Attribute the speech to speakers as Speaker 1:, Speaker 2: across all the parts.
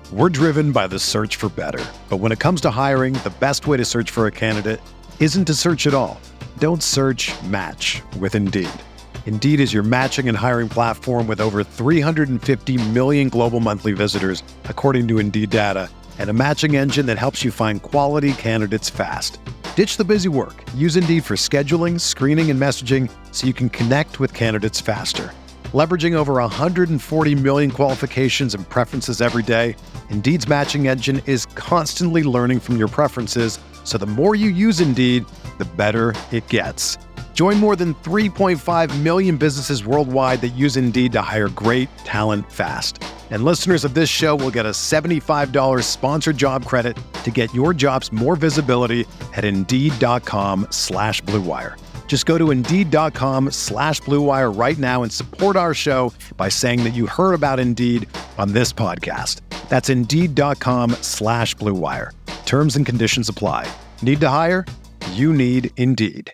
Speaker 1: We're driven by the search for better. But when it comes to hiring, the best way to search for a candidate isn't to search at all. Don't search, match with Indeed. Indeed is your matching and hiring platform with over 350 million global monthly visitors, according to Indeed data, and a matching engine that helps you find quality candidates fast. Ditch the busy work. Use Indeed for scheduling, screening, and messaging so you can connect with candidates faster. Leveraging over 140 million qualifications and preferences every day, Indeed's matching engine is constantly learning from your preferences, so the more you use Indeed, the better it gets. Join more than 3.5 million businesses worldwide that use Indeed to hire great talent fast. And listeners of this show will get a $75 sponsored job credit to get your jobs more visibility at Indeed.com/Blue Wire. Just go to Indeed.com/Blue Wire right now and support our show by saying that you heard about Indeed on this podcast. That's Indeed.com/Blue Wire. Terms and conditions apply. Need to hire? You need Indeed.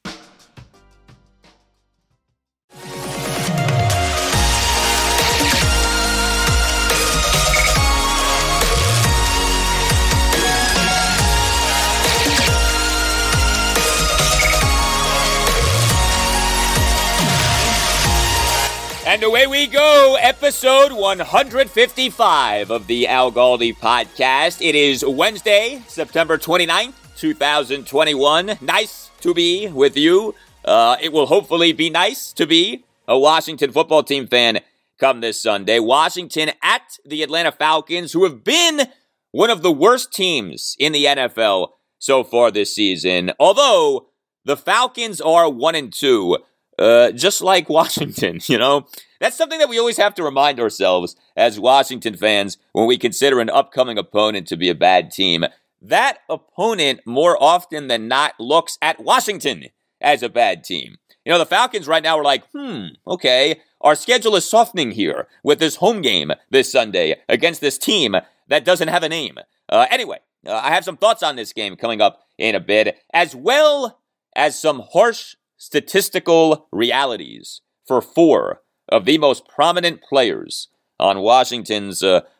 Speaker 2: And away we go, episode 155 of the Al Galdi podcast. It is Wednesday, September 29th, 2021. Nice to be with you. It will hopefully be nice to be a Washington football team fan come this Sunday. Washington at the Atlanta Falcons, who have been one of the worst teams in the NFL so far this season. Although the Falcons are 1-2. Just like Washington, you know? That's something that we always have to remind ourselves as Washington fans when we consider an upcoming opponent to be a bad team. That opponent, more often than not, looks at Washington as a bad team. You know, the Falcons right now are like, okay, our schedule is softening here with this home game this Sunday against this team that doesn't have a name. Anyway, I have some thoughts on this game coming up in a bit, as well as some harsh statistical realities for four of the most prominent players on Washington's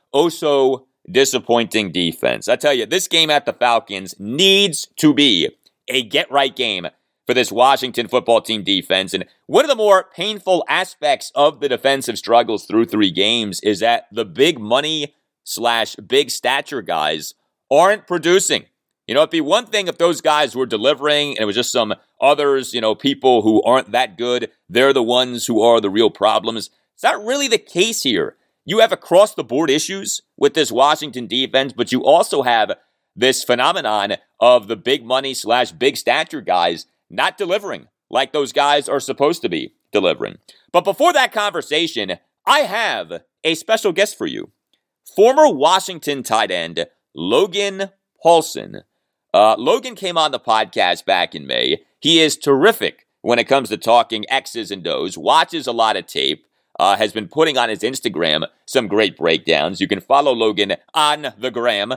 Speaker 2: oh-so-disappointing defense. I tell you, this game at the Falcons needs to be a get-right game for this Washington football team defense. And one of the more painful aspects of the defensive struggles through 3 games is that the big money/big stature guys aren't producing. You know, it'd be one thing if those guys were delivering and it was just some others, you know, people who aren't that good. They're the ones who are the real problems. It's not really the case here. You have across-the-board issues with this Washington defense, but you also have this phenomenon of the big money/big stature guys not delivering like those guys are supposed to be delivering. But before that conversation, I have a special guest for you. Former Washington tight end Logan Paulsen. Logan came on the podcast back in May. He is terrific when it comes to talking X's and O's, watches a lot of tape, has been putting on his Instagram some great breakdowns. You can follow Logan on the gram,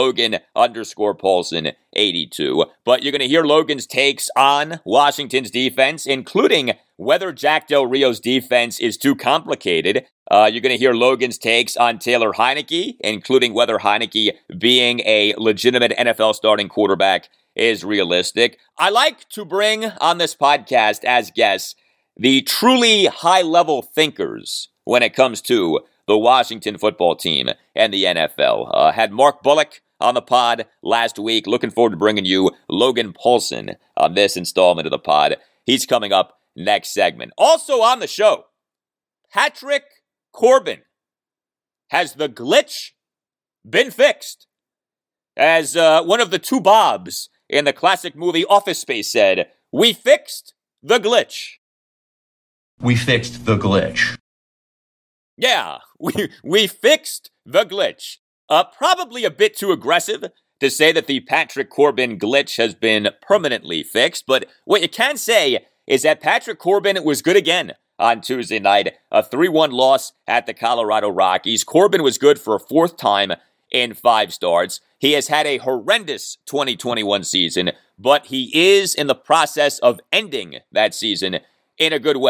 Speaker 2: Logan_Paulsen82. But you're going to hear Logan's takes on Washington's defense, including whether Jack Del Rio's defense is too complicated. You're going to hear Logan's takes on Taylor Heinicke, including whether Heinicke being a legitimate NFL starting quarterback is realistic. I like to bring on this podcast as guests the truly high-level thinkers when it comes to the Washington football team and the NFL. Had Mark Bullock on the pod last week. Looking forward to bringing you Logan Paulsen on this installment of the pod. He's coming up next segment. Also on the show, Patrick Corbin. Has the glitch been fixed? As one of the two Bobs in the classic movie Office Space said, we fixed the glitch.
Speaker 3: We fixed the glitch.
Speaker 2: Yeah, we fixed the glitch. Probably a bit too aggressive to say that the Patrick Corbin glitch has been permanently fixed, but what you can say is that Patrick Corbin was good again on Tuesday night. A 3-1 loss at the Colorado Rockies. Corbin was good for a 4th time in 5 starts. He has had a horrendous 2021 season, but he is in the process of ending that season in a good way.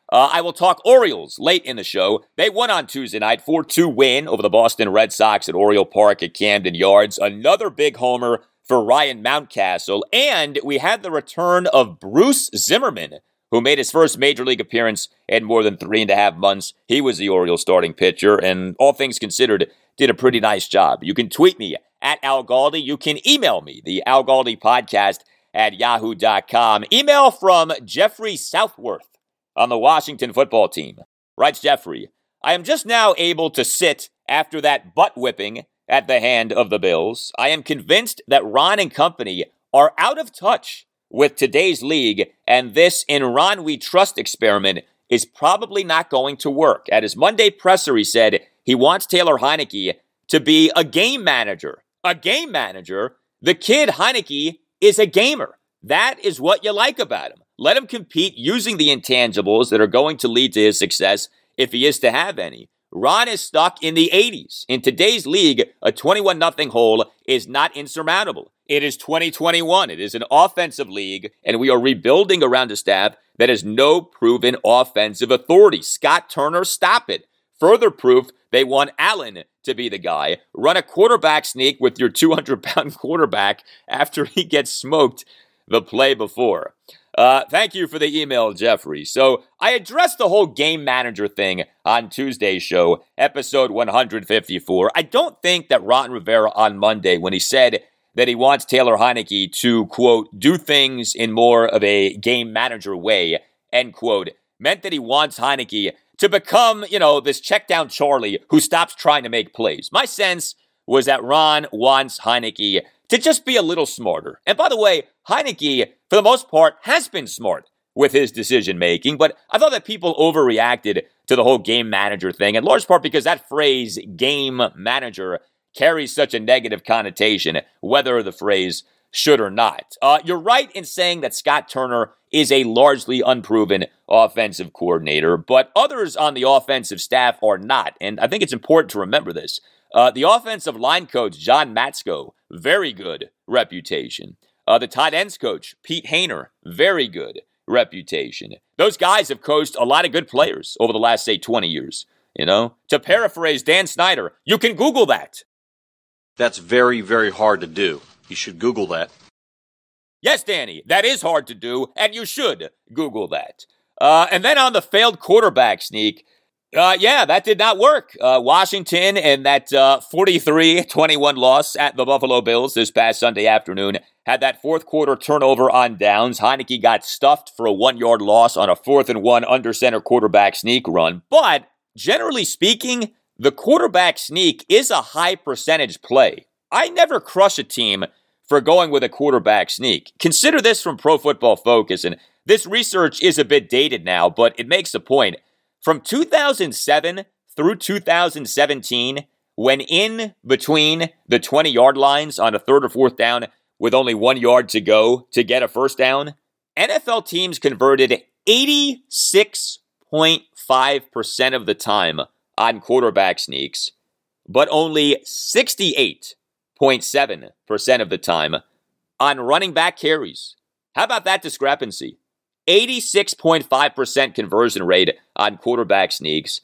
Speaker 2: I will talk Orioles late in the show. They won on Tuesday night, 4-2 win over the Boston Red Sox at Oriole Park at Camden Yards. Another big homer for Ryan Mountcastle. And we had the return of Bruce Zimmerman, who made his first Major League appearance in more than 3.5 months. He was the Orioles starting pitcher, and all things considered, did a pretty nice job. You can tweet me at Al Galdi. You can email me, the Al Galdi podcast at yahoo.com. Email from Jeffrey Southworth on the Washington football team. Writes Jeffrey, I am just now able to sit after that butt whipping at the hand of the Bills. I am convinced that Ron and company are out of touch with today's league, and this In Ron We Trust experiment is probably not going to work. At his Monday presser, he said he wants Taylor Heinicke to be a game manager. A game manager? The kid Heinicke is a gamer. That is what you like about him. Let him compete using the intangibles that are going to lead to his success if he is to have any. Ron is stuck in the 80s. In today's league, a 21-0 hole is not insurmountable. It is 2021. It is an offensive league, and we are rebuilding around a staff that has no proven offensive authority. Scott Turner, stop it. Further proof, they want Allen to be the guy. Run a quarterback sneak with your 200-pound quarterback after he gets smoked the play before. Thank you for the email, Jeffrey. So I addressed the whole game manager thing on Tuesday's show, episode 154. I don't think that Ron Rivera on Monday, when he said that he wants Taylor Heinicke to, quote, do things in more of a game manager way, end quote, meant that he wants Heinicke to become, this check down Charlie who stops trying to make plays. My sense was that Ron wants Heinicke to just be a little smarter. And by the way, Heinicke, for the most part, has been smart with his decision-making, but I thought that people overreacted to the whole game manager thing, in large part because that phrase, game manager, carries such a negative connotation, whether the phrase should or not. You're right in saying that Scott Turner is a largely unproven offensive coordinator, but others on the offensive staff are not, and I think it's important to remember this. The offensive line coach, John Matsko, very good reputation. The tight ends coach, Pete Hainer, very good reputation. Those guys have coached a lot of good players over the last, say, 20 years. To paraphrase Dan Snyder, you can Google that.
Speaker 4: That's very, very hard to do. You should Google that.
Speaker 2: Yes, Danny, that is hard to do, and you should Google that. And then on the failed quarterback sneak, that did not work. Washington and that 43-21 loss at the Buffalo Bills this past Sunday afternoon had that fourth quarter turnover on downs. Heinicke got stuffed for a 1-yard loss on a 4th-and-1 under center quarterback sneak run. But generally speaking, the quarterback sneak is a high percentage play. I never crush a team for going with a quarterback sneak. Consider this from Pro Football Focus, and this research is a bit dated now, but it makes a point. From 2007 through 2017, when in between the 20-yard lines on a 3rd or 4th down with only 1 yard to go to get a first down, NFL teams converted 86.5% of the time on quarterback sneaks, but only 68.7% of the time on running back carries. How about that discrepancy? 86.5% conversion rate on quarterback sneaks,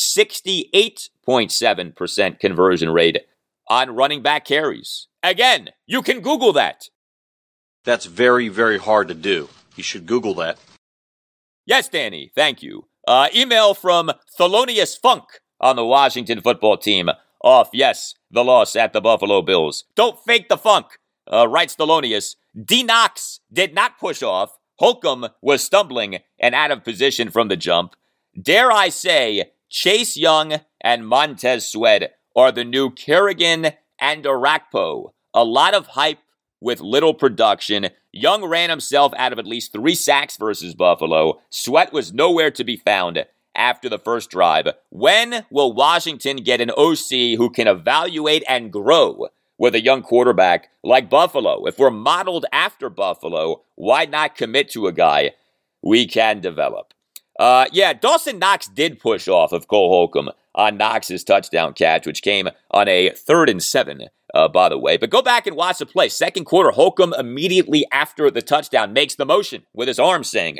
Speaker 2: 68.7% conversion rate on running back carries. Again, you can Google that.
Speaker 4: That's very, very hard to do. You should Google that.
Speaker 2: Yes, Danny, thank you. Email from Thelonious Funk on the Washington football team. Off, yes, the loss at the Buffalo Bills. Don't fake the funk, writes Thelonious. D. Knox did not push off. Holcomb was stumbling and out of position from the jump. Dare I say, Chase Young and Montez Sweat are the new Kerrigan and Arakpo. A lot of hype with little production. Young ran himself out of at least 3 sacks versus Buffalo. Sweat was nowhere to be found after the first drive. When will Washington get an OC who can evaluate and grow with a young quarterback like Buffalo? If we're modeled after Buffalo, why not commit to a guy we can develop? Dawson Knox did push off of Cole Holcomb on Knox's touchdown catch, which came on a 3rd and 7, by the way. But go back and watch the play. Second quarter, Holcomb immediately after the touchdown makes the motion with his arm, saying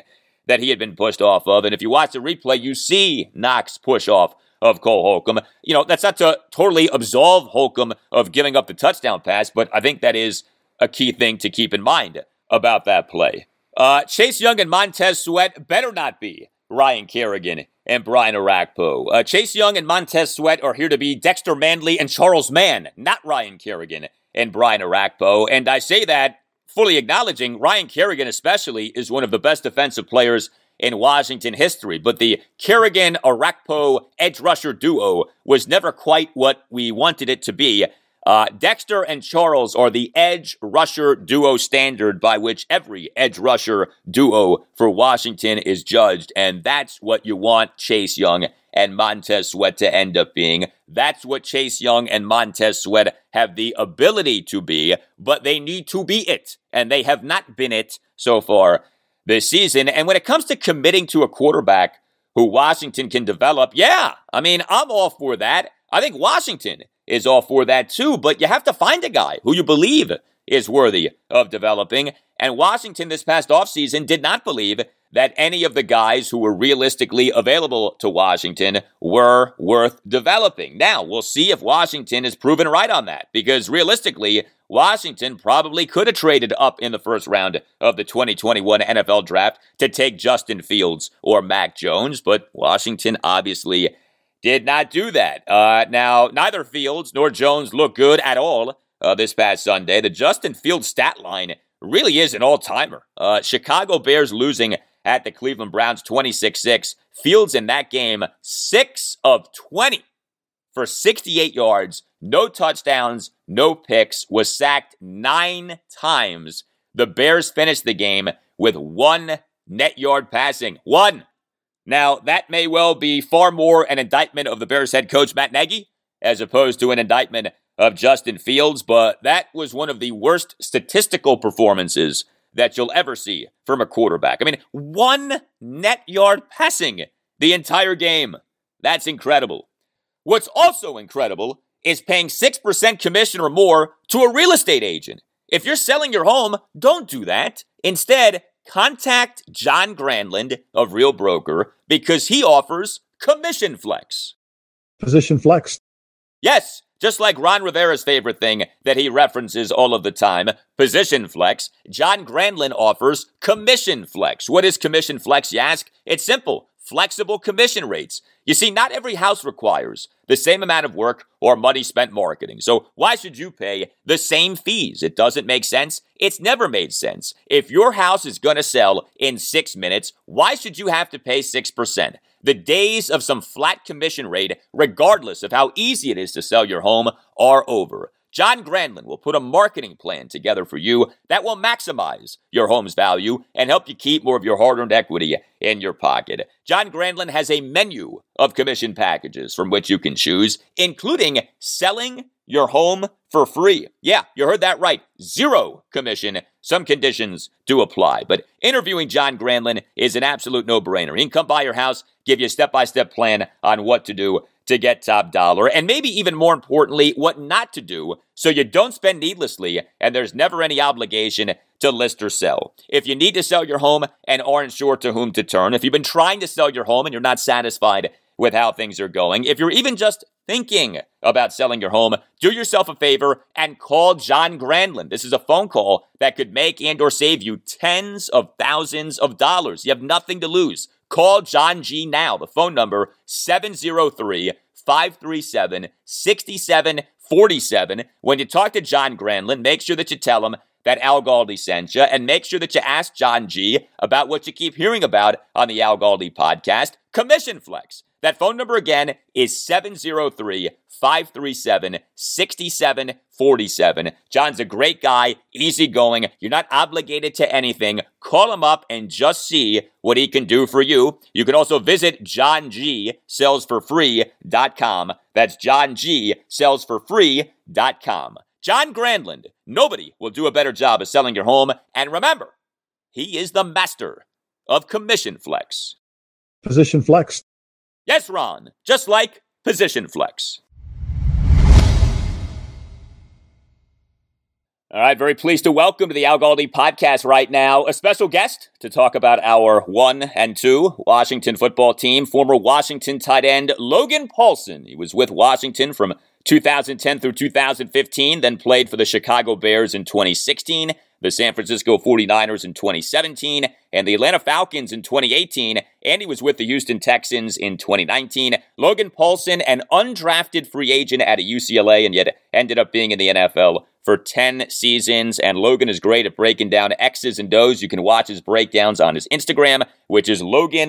Speaker 2: that he had been pushed off of. And if you watch the replay, you see Knox push off of Cole Holcomb. That's not to totally absolve Holcomb of giving up the touchdown pass, but I think that is a key thing to keep in mind about that play. Chase Young and Montez Sweat better not be Ryan Kerrigan and Brian Orakpo. Chase Young and Montez Sweat are here to be Dexter Manley and Charles Mann, not Ryan Kerrigan and Brian Orakpo. And I say that fully acknowledging Ryan Kerrigan especially is one of the best defensive players in Washington history. But the Kerrigan-Orakpo edge rusher duo was never quite what we wanted it to be. Dexter and Charles are the edge rusher duo standard by which every edge rusher duo for Washington is judged. And that's what you want Chase Young and Montez Sweat to end up being. That's what Chase Young and Montez Sweat have the ability to be, but they need to be it. And they have not been it so far this season. And when it comes to committing to a quarterback who Washington can develop, I'm all for that. I think Washington is all for that too, but you have to find a guy who you believe is worthy of developing. And Washington this past offseason did not believe that any of the guys who were realistically available to Washington were worth developing. Now, we'll see if Washington is proven right on that, because realistically, Washington probably could have traded up in the first round of the 2021 NFL Draft to take Justin Fields or Mac Jones, but Washington obviously did not do that. Now, neither Fields nor Jones look good at all this past Sunday. The Justin Fields stat line really is an all-timer. Chicago Bears losing at the Cleveland Browns 26-6. Fields in that game, 6 of 20 for 68 yards, no touchdowns, no picks, was sacked 9 times. The Bears finished the game with 1 net yard passing. 1. Now, that may well be far more an indictment of the Bears head coach, Matt Nagy, as opposed to an indictment of Justin Fields, but that was one of the worst statistical performances that you'll ever see from a quarterback. 1 net yard passing the entire game. That's incredible. What's also incredible is paying 6% commission or more to a real estate agent. If you're selling your home, don't do that. Instead, contact John Granlund of Real Broker because he offers Commission Flex.
Speaker 5: Position Flex.
Speaker 2: Yes, just like Ron Rivera's favorite thing that he references all of the time, Position Flex, John Granlund offers Commission Flex. What is Commission Flex, you ask? It's simple. Flexible commission rates. You see, not every house requires the same amount of work or money spent marketing. So why should you pay the same fees? It doesn't make sense. It's never made sense. If your house is going to sell in 6 minutes, why should you have to pay 6%? The days of some flat commission rate, regardless of how easy it is to sell your home, are over. John Granlund will put a marketing plan together for you that will maximize your home's value and help you keep more of your hard-earned equity in your pocket. John Granlund has a menu of commission packages from which you can choose, including selling your home for free. Yeah, you heard that right. 0 commission. Some conditions do apply, but interviewing John Granlund is an absolute no-brainer. He can come by your house, give you a step-by-step plan on what to do to get top dollar, and maybe even more importantly, what not to do so you don't spend needlessly and there's never any obligation to list or sell. If you need to sell your home and aren't sure to whom to turn, if you've been trying to sell your home and you're not satisfied with how things are going, if you're even just thinking about selling your home, do yourself a favor and call John Granlund. This is a phone call that could make and or save you tens of thousands of dollars. You have nothing to lose. Call John G now. The phone number, 703-537-6747. When you talk to John Granlund, make sure that you tell him that Al Galdi sent you, and make sure that you ask John G about what you keep hearing about on the Al Galdi podcast, Commission Flex. That phone number again is 703-537-6747. John's a great guy, easygoing. You're not obligated to anything. Call him up and just see what he can do for you. You can also visit johngsellsforfree.com. That's johngsellsforfree.com. John Granlund. Nobody will do a better job of selling your home. And remember, he is the master of Commission Flex.
Speaker 5: Position Flex.
Speaker 2: Yes, Ron, just like Position Flex. All right, very pleased to welcome to the Al Galdi podcast right now a special guest to talk about our 1 and 2 Washington football team, former Washington tight end Logan Paulsen. He was with Washington from 2010 through 2015, then played for the Chicago Bears in 2016, the San Francisco 49ers in 2017, and the Atlanta Falcons in 2018, and he was with the Houston Texans in 2019. Logan Paulsen, an undrafted free agent at UCLA, and yet ended up being in the NFL for 10 seasons, and Logan is great at breaking down X's and O's. You can watch his breakdowns on his Instagram, which is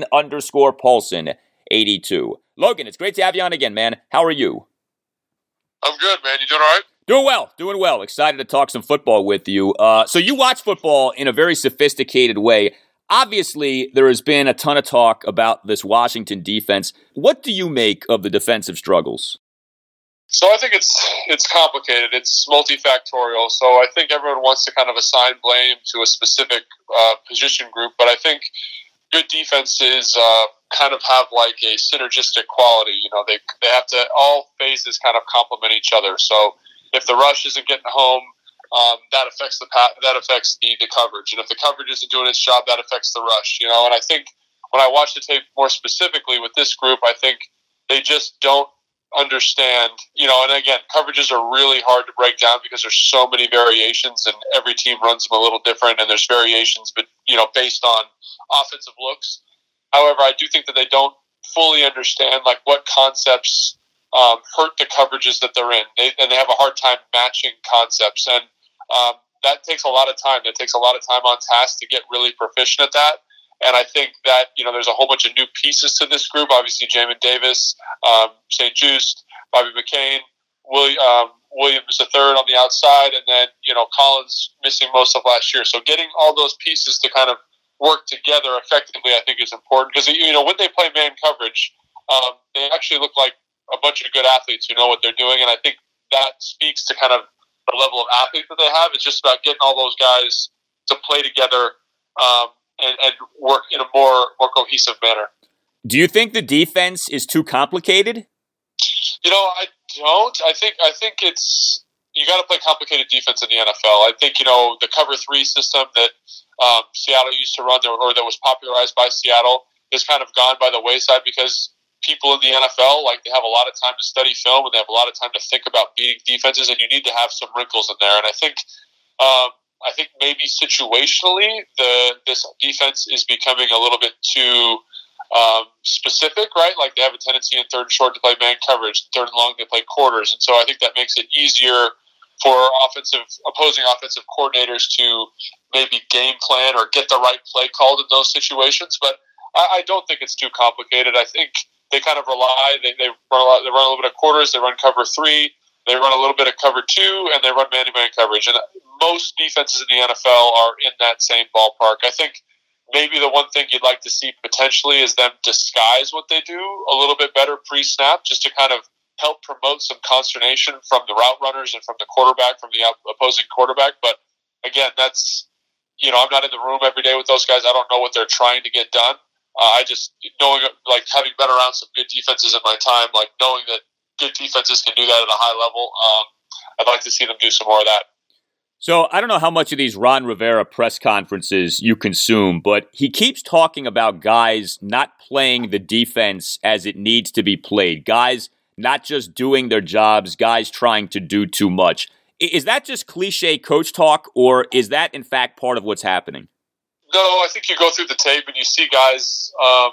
Speaker 2: Logan_Paulsen82. Logan, it's great to have you on again, man. How are you?
Speaker 6: I'm good, man. You doing all right?
Speaker 2: Doing well. Excited to talk some football with you. So you watch football in a very sophisticated way. Obviously, there has been a ton of talk about this Washington defense. What do you make of the defensive struggles?
Speaker 6: So I think it's complicated. It's multifactorial. So I think everyone wants to kind of assign blame to a specific position group, but I think good defenses kind of have like a synergistic quality. You know, they have to, all phases kind of complement each other. So if the rush isn't getting home, that affects the coverage, and if the coverage isn't doing its job, that affects the rush. You know, and I think when I watch the tape more specifically with this group, I think they just don't understand. You know, and again, coverages are really hard to break down because there's so many variations, and every team runs them a little different, and there's variations, but based on offensive looks. However, I do think that they don't fully understand like what concepts hurt the coverages that they're in, and they have a hard time matching concepts, and that takes a lot of time. That takes a lot of time on task to get really proficient at that. And I think that there's a whole bunch of new pieces to this group. Obviously, Jamin Davis, St. Juste, Bobby McCain, Williams III on the outside, and then Collins missing most of last year. So getting all those pieces to kind of work together effectively, I think, is important because when they play man coverage, they actually look like a bunch of good athletes who know what they're doing, and I think that speaks to kind of the level of athlete that they have. It's just about getting all those guys to play together and work in a more cohesive manner.
Speaker 2: Do you think the defense is too complicated?
Speaker 6: I don't. I think it's you got to play complicated defense in the NFL. I think the cover 3 system that Seattle used to run, or that was popularized by Seattle, is kind of gone by the wayside because people in the NFL, they have a lot of time to study film and they have a lot of time to think about beating defenses, and you need to have some wrinkles in there. And I think maybe situationally, this defense is becoming a little bit too specific, right? Like they have a tendency in third and short to play man coverage, third and long they play quarters, and so I think that makes it easier for opposing offensive coordinators to maybe game plan or get the right play called in those situations. But I don't think it's too complicated. I think they kind of rely. They run a little bit of quarters. They run cover 3. They run a little bit of cover 2, and they run man-to-man coverage. And most defenses in the NFL are in that same ballpark. I think maybe the one thing you'd like to see potentially is them disguise what they do a little bit better pre-snap, just to kind of help promote some consternation from the route runners and from the quarterback, from the opposing quarterback. But again, that's I'm not in the room every day with those guys. I don't know what they're trying to get done. I just knowing having been around some good defenses in my time, knowing that good defenses can do that at a high level. I'd like to see them do some more of that.
Speaker 2: So I don't know how much of these Ron Rivera press conferences you consume, but he keeps talking about guys not playing the defense as it needs to be played. Guys not just doing their jobs, guys trying to do too much. Is that just cliche coach talk, or is that in fact part of what's happening?
Speaker 6: No, I think you go through the tape and you see guys,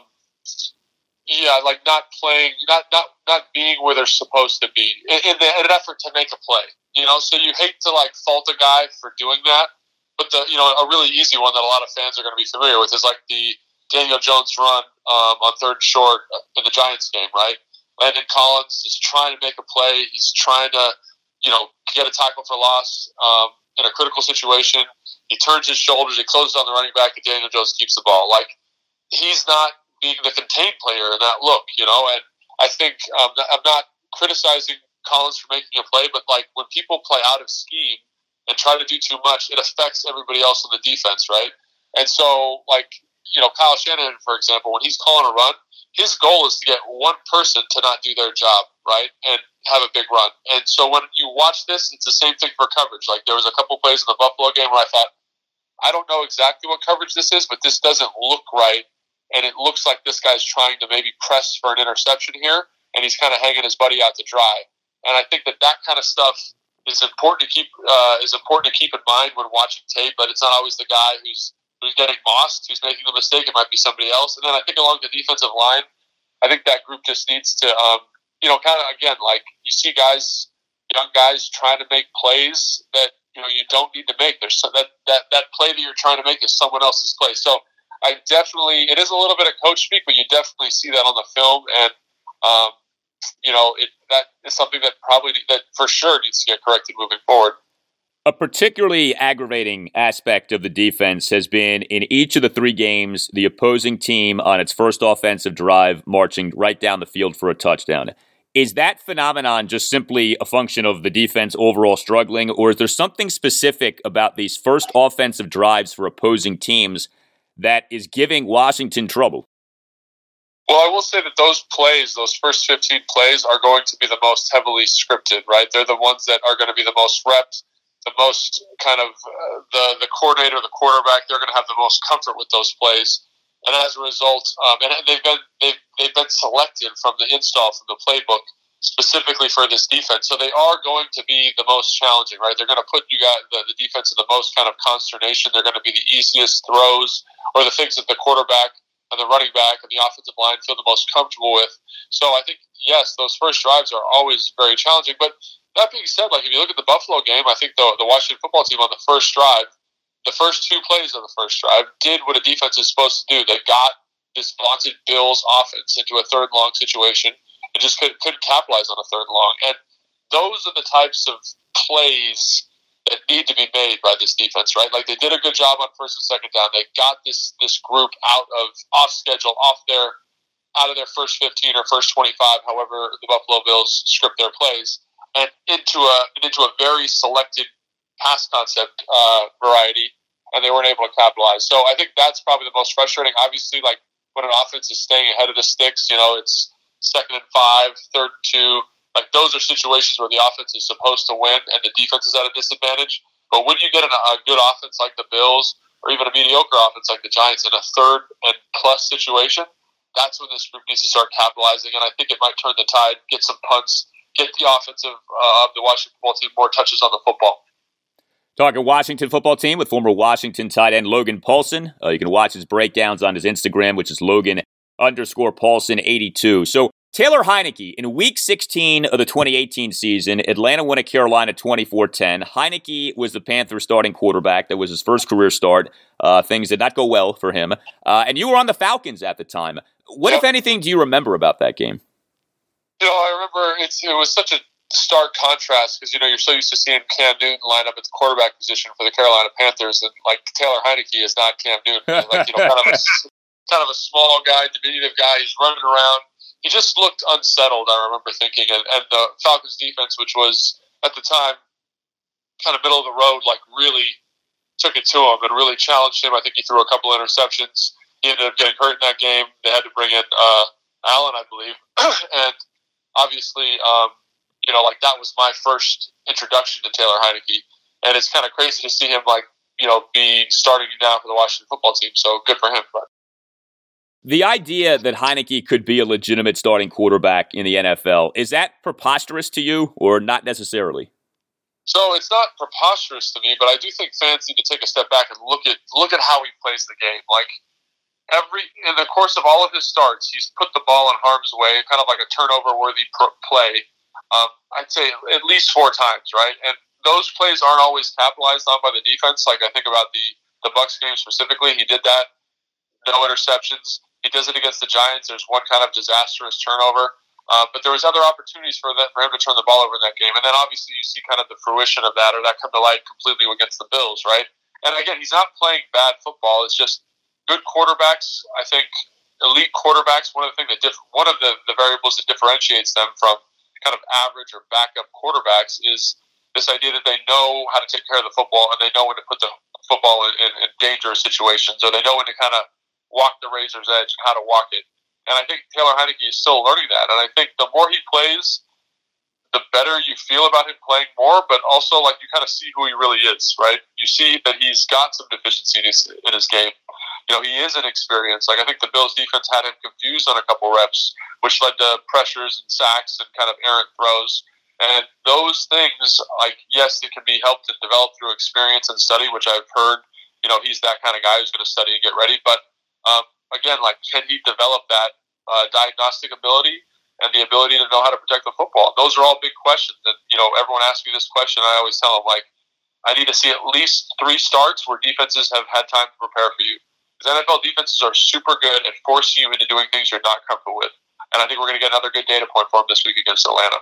Speaker 6: not playing, not being where they're supposed to be in an effort to make a play. So you hate to fault a guy for doing that, but a really easy one that a lot of fans are going to be familiar with is the Daniel Jones run on third and short in the Giants game, right? Landon Collins is trying to make a play. He's trying to, get a tackle for loss in a critical situation. He turns his shoulders, he closes on the running back, and Daniel Jones keeps the ball. He's not being the contained player in that look, and I think I'm not criticizing Collins for making a play, but when people play out of scheme and try to do too much, it affects everybody else on the defense, right? And so, Kyle Shanahan, for example, when he's calling a run, his goal is to get one person to not do their job, right? And have a big run. And so when you watch this, it's the same thing for coverage. Like there was a couple plays in the Buffalo game where I thought, I don't know exactly what coverage this is, but this doesn't look right. And it looks like this guy's trying to maybe press for an interception here, and he's kind of hanging his buddy out to dry. And I think that kind of stuff is important to keep in mind when watching tape. But it's not always the guy who's getting mossed, who's making the mistake. It might be somebody else. And then I think along the defensive line, I think that group just needs to, kind of again, like you see young guys trying to make plays that you don't need to make. There's that play that you're trying to make is someone else's play. So it is a little bit of coach speak, but you definitely see that on the film, and that is something that for sure needs to get corrected moving forward.
Speaker 2: A particularly aggravating aspect of the defense has been in each of the 3 games, the opposing team on its first offensive drive marching right down the field for a touchdown. Is that phenomenon just simply a function of the defense overall struggling, or is there something specific about these first offensive drives for opposing teams that is giving Washington trouble?
Speaker 6: Well, I will say that those first 15 plays, are going to be the most heavily scripted, right? They're the ones that are going to be the most reps, the most kind of the coordinator, the quarterback. They're going to have the most comfort with those plays. And as a result, and they've been selected from the install from the playbook specifically for this defense. So they are going to be the most challenging, right? They're going to put the defense in the most kind of consternation. They're going to be the easiest throws, or the things that the quarterback and the running back and the offensive line feel the most comfortable with. So I think, yes, those first drives are always very challenging. But that being said, like if you look at the Buffalo game, I think the Washington football team on the first drive, the first 2 plays of the first drive did what a defense is supposed to do. They got this vaunted Bills offense into a 3rd and long situation and just couldn't capitalize on a 3rd and long. And those are the types of plays that need to be made by this defense, right? Like they did a good job on first and second down. They got this group off schedule, out of their first 15 or first 25, however the Buffalo Bills script their plays, and into a very selected pass concept variety, and they weren't able to capitalize. So I think that's probably the most frustrating. Obviously, like when an offense is staying ahead of the sticks, it's 2nd and 5, 3rd and 2. Like those are situations where the offense is supposed to win and the defense is at a disadvantage. But when you get a good offense like the Bills, or even a mediocre offense like the Giants in a 3rd and plus situation, that's when this group needs to start capitalizing. And I think it might turn the tide, get some punts, get the offensive of the Washington football team more touches on the football.
Speaker 2: Talking Washington football team with former Washington tight end Logan Paulsen. You can watch his breakdowns on his Instagram, which is Logan_Paulsen82. So Taylor Heinicke, in Week 16 of the 2018 season, Atlanta won at Carolina 24-10. Heinicke was the Panthers' starting quarterback. That was his first career start. Things did not go well for him. And you were on the Falcons at the time. What, if anything, do you remember about that game?
Speaker 6: I remember it was such a stark contrast because, you're so used to seeing Cam Newton line up at the quarterback position for the Carolina Panthers, and, like, Taylor Heinicke is not Cam Newton. Like, kind of a small guy, diminutive guy. He's running around. He just looked unsettled, I remember thinking. And the Falcons defense, which was, at the time, kind of middle of the road, like really took it to him and really challenged him. I think he threw a couple interceptions. He ended up getting hurt in that game. They had to bring in Allen, I believe. And obviously, that was my first introduction to Taylor Heinicke. And it's kind of crazy to see him, be starting now for the Washington football team. So good for him. But
Speaker 2: the idea that Heinicke could be a legitimate starting quarterback in the NFL, is that preposterous to you or not necessarily?
Speaker 6: So it's not preposterous to me, but I do think fans need to take a step back and look at how he plays the game. Like in the course of all of his starts, he's put the ball in harm's way, kind of like a turnover-worthy play. I'd say at least 4 times, right? And those plays aren't always capitalized on by the defense. Like I think about the Bucs game specifically, he did that. No interceptions. He does it against the Giants. There's one kind of disastrous turnover. But there was other opportunities for him to turn the ball over in that game. And then obviously you see kind of the fruition of that, or that come to light completely against the Bills, right? And again, he's not playing bad football. It's just good quarterbacks. I think elite quarterbacks, one of the variables that differentiates them from kind of average or backup quarterbacks is this idea that they know how to take care of the football and they know when to put the football in dangerous situations, or they know when to kind of walk the razor's edge and how to walk it. And I think Taylor Heinicke is still learning that. And I think the more he plays, the better you feel about him playing more, but also like you kind of see who he really is, right? You see that he's got some deficiencies in his game. You know, he is inexperienced. Like I think the Bills defense had him confused on a couple reps, which led to pressures and sacks and kind of errant throws. And those things, like, yes, it can be helped and developed through experience and study, which I've heard, you know, he's that kind of guy who's going to study and get ready. But again, like, can he develop that diagnostic ability and the ability to know how to protect the football? Those are all big questions. And, you know, everyone asks me this question. I always tell them, like, I need to see at least 3 starts where defenses have had time to prepare for you. Because NFL defenses are super good at forcing you into doing things you're not comfortable with. And I think we're going to get another good data point for him this week against Atlanta.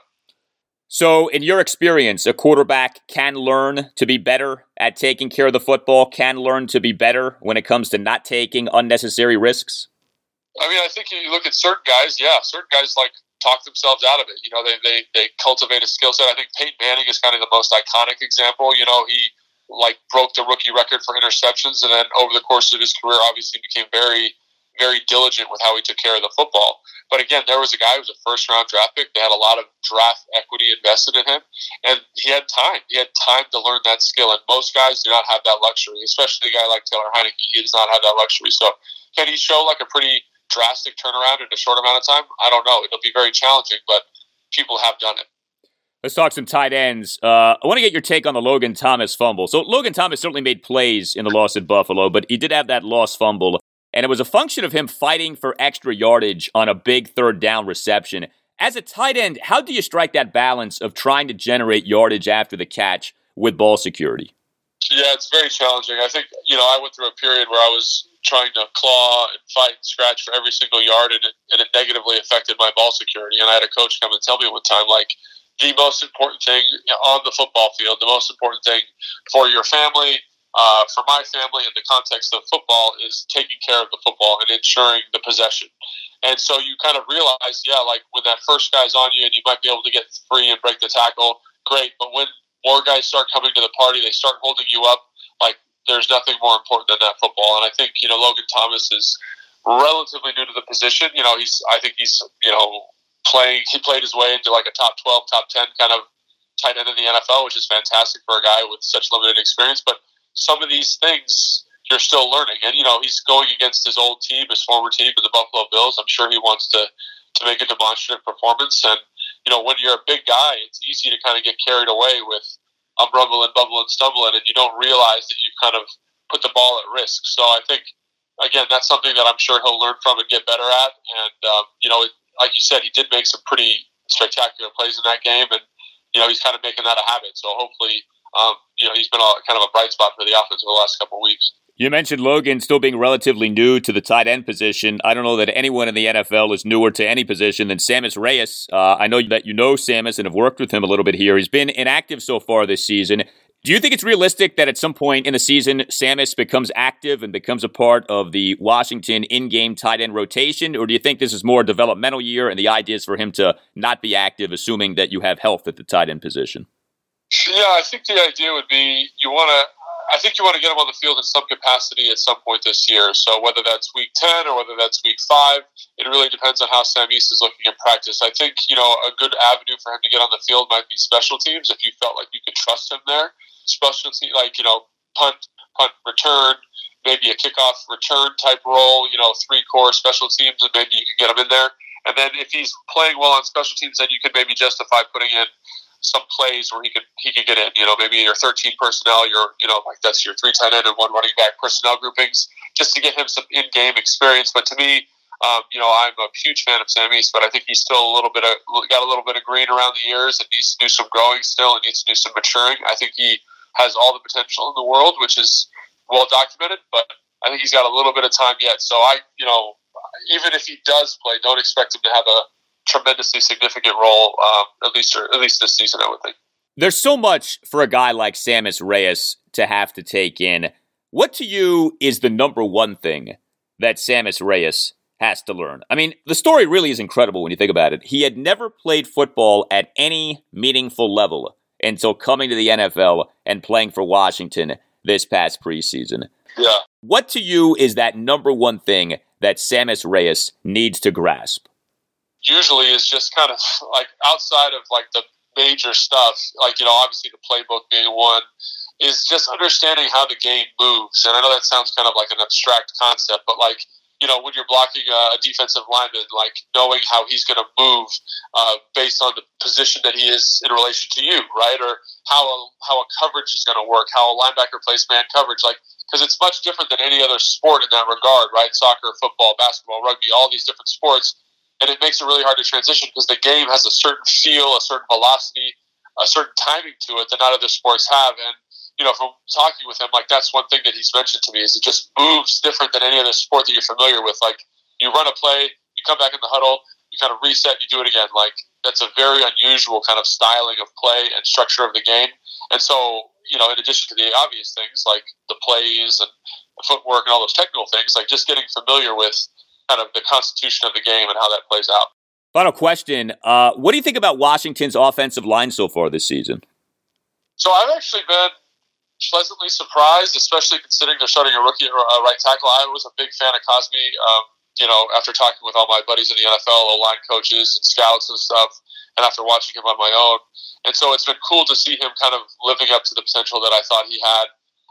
Speaker 2: So, in your experience, a quarterback can learn to be better at taking care of the football, can learn to be better when it comes to not taking unnecessary risks?
Speaker 6: I mean, I think if you look at certain guys, certain guys, like, talk themselves out of it. You know, they cultivate a skill set. I think Peyton Manning is kind of the most iconic example. You know, he, like, broke the rookie record for interceptions, and then over the course of his career, obviously became very, very diligent with how he took care of the football. But again, there was a guy who was a first-round draft pick. They had a lot of draft equity invested in him, and he had time. He had time to learn that skill, and most guys do not have that luxury, especially a guy like Taylor Heinicke. He does not have that luxury. So can he show, like, a pretty drastic turnaround in a short amount of time? I don't know. It'll be very challenging, but people have done it.
Speaker 2: Let's talk some tight ends. I want to get your take on the Logan Thomas fumble. So Logan Thomas certainly made plays in the loss at Buffalo, but he did have that lost fumble. And it was a function of him fighting for extra yardage on a big third down reception. As a tight end, how do you strike that balance of trying to generate yardage after the catch with ball security?
Speaker 6: Yeah, it's very challenging. I think, you know, I went through a period where I was trying to claw and fight and scratch for every single yard, and it negatively affected my ball security. And I had a coach come and tell me one time, like, the most important thing on the football field, the most important thing for your family, for my family in the context of football, is taking care of the football and ensuring the possession. And so you kind of realize, like when that first guy's on you and you might be able to get free and break the tackle, great. But when more guys start coming to the party, they start holding you up, like there's nothing more important than that football. And I think, you know, Logan Thomas is relatively new to the position. You know, I think he's, you know, he played his way into like a top 12, top 10 kind of tight end in the NFL, which is fantastic for a guy with such limited experience. But some of these things you're still learning. And, you know, he's going against his old team, his former team, the Buffalo Bills. I'm sure he wants to make a demonstrative performance. And, you know, when you're a big guy, it's easy to kind of get carried away with I'm rumbling, bumbling, stumbling, and you don't realize that you kind of put the ball at risk. So I think, again, that's something that I'm sure he'll learn from and get better at. And, you know, like you said, he did make some pretty spectacular plays in that game. And, you know, he's kind of making that a habit. So hopefully, you know, he's been kind of a bright spot for the offense over the last couple of weeks.
Speaker 2: You mentioned Logan still being relatively new to the tight end position. I don't know that anyone in the NFL is newer to any position than Sammis Reyes. I know that you know Sammis and have worked with him a little bit here. He's been inactive so far this season. Do you think it's realistic that at some point in the season, Sammis becomes active and becomes a part of the Washington in-game tight end rotation? Or do you think this is more a developmental year and the idea is for him to not be active, assuming that you have health at the tight end position?
Speaker 6: Yeah, I think the idea would be you want to get him on the field in some capacity at some point this year. So whether that's week 10 or whether that's week 5, it really depends on how Sammis is looking in practice. I think, you know, a good avenue for him to get on the field might be special teams if you felt like you could trust him there. Special teams, like, you know, punt, return, maybe a kickoff return type role, you know, 3-core special teams, and maybe you can get him in there. And then if he's playing well on special teams, then you could maybe justify putting in some plays where he could get in, you know, maybe your 13 personnel, you know, like that's your 3 tight end and 1 running back personnel groupings, just to get him some in-game experience. But to me, you know, I'm a huge fan of Sammis, but I think he's still got a little bit of green around the ears and needs to do some growing still and needs to do some maturing. I think he has all the potential in the world, which is well documented, but I think he's got a little bit of time yet. So you know, even if he does play, don't expect him to have a tremendously significant role, at least this season, I would think.
Speaker 2: There's so much for a guy like Sammis Reyes to have to take in. What to you is the number one thing that Sammis Reyes has to learn? I mean, the story really is incredible when you think about it. He had never played football at any meaningful level until coming to the NFL and playing for Washington this past preseason.
Speaker 6: Yeah.
Speaker 2: What to you is that number one thing that Sammis Reyes needs to grasp?
Speaker 6: Usually is just kind of like outside of like the major stuff, like, obviously the playbook being one, is just understanding how the game moves. And I know that sounds kind of like an abstract concept, but like, when you're blocking a defensive lineman, like knowing how he's going to move based on the position that he is in relation to you, right? Or how a coverage is going to work, how a linebacker plays man coverage, like, because it's much different than any other sport in that regard, right? Soccer, football, basketball, rugby, all these different sports. And it makes it really hard to transition because the game has a certain feel, a certain velocity, a certain timing to it that not other sports have. And, from talking with him, like, that's one thing that he's mentioned to me is it just moves different than any other sport that you're familiar with. Like, you run a play, you come back in the huddle, you kind of reset, you do it again. Like, that's a very unusual kind of styling of play and structure of the game. And so, in addition to the obvious things like the plays and the footwork and all those technical things, like just getting familiar with kind of the constitution of the game and how that plays out.
Speaker 2: Final question. What do you think about Washington's offensive line so far this season?
Speaker 6: So I've actually been pleasantly surprised, especially considering they're starting a rookie right tackle. I was a big fan of Cosmi, after talking with all my buddies in the NFL, O-line coaches and scouts and stuff, and after watching him on my own. And so it's been cool to see him kind of living up to the potential that I thought he had.